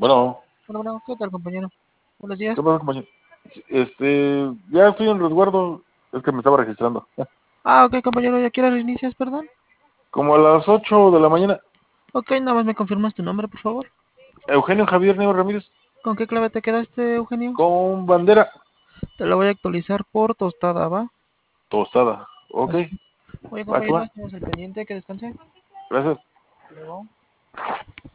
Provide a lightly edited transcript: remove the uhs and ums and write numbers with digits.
Bueno, Bueno, ¿qué tal, compañero? Buenos ¿qué días. pasa, compañero? Ya estoy en resguardo. Es que me estaba registrando. Ok, compañero, ¿ya quieres reinicias, perdón? Como a las 8 de la mañana. Ok, nada más me confirmas tu nombre, por favor. Eugenio Javier Neo Ramírez. ¿Con qué clave te quedaste, Eugenio? Con bandera. Te la voy a actualizar por tostada, ¿va? Tostada. Ok, Así. Oye, va que compañero, va. estamos al pendiente, que descanse. Gracias. Luego.